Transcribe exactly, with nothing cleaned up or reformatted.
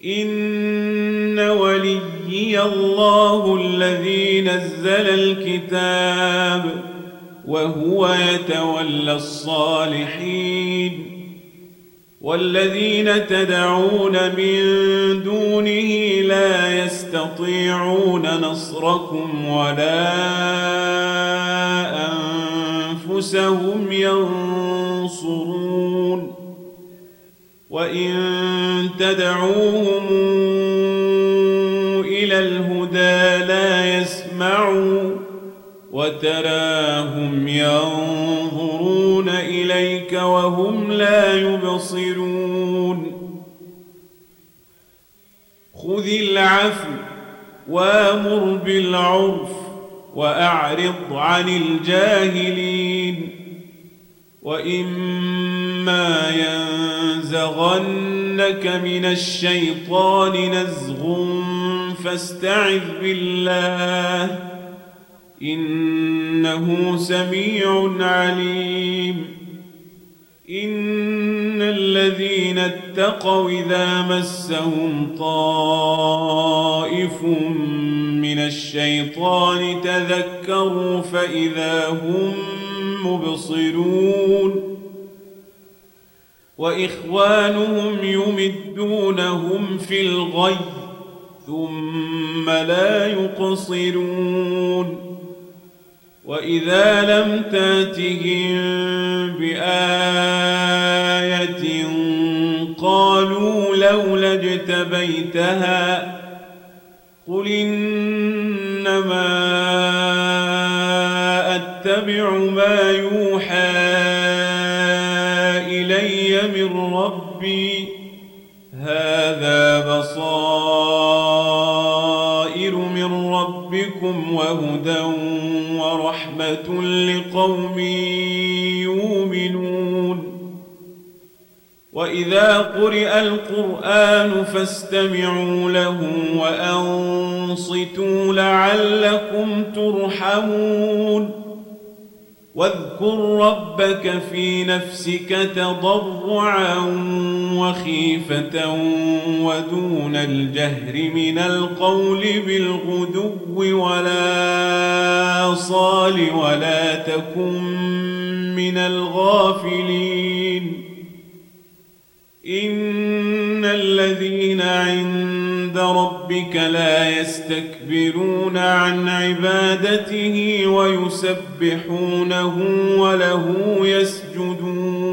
إن وليي الله الذي نزل الكتاب وهو يتولى الصالحين والذين تدعون من دونه لا يستطيعون نصركم ولا أنفسهم ينصرون وإن تدعوهم إلى الهدى لا يسمعوا وتراهم ينظرون إليك وهم لا يبصرون خذ العفو وامر بالعرف وأعرض عن الجاهلين وإما ينزغنك من الشيطان نزغ فاستعذ بالله إنه سميع عليم إن الذين اتقوا إذا مسهم طائف من الشيطان تذكروا فإذا هم مبصرون وإخوانهم يمدونهم في الغي ثم لا يقصرون وإذا لم تاتهم بآية قالوا لولا اجتبيتها قل إنما أتبع ما يوحى إلي من ربي هذا بصائر من ربكم وهدى ورحمة لقوم يؤمنون وإذا قرئ القرآن فاستمعوا له وأنصتوا لعلكم ترحمون واذكر ربك في نفسك تضرعا وخيفة ودون الجهر من القول بالغدو ولا صال ولا تكن من الغافلين إن الذين عند ربك لا يستكبرون عن عبادته ويسبحونه وله يسجدون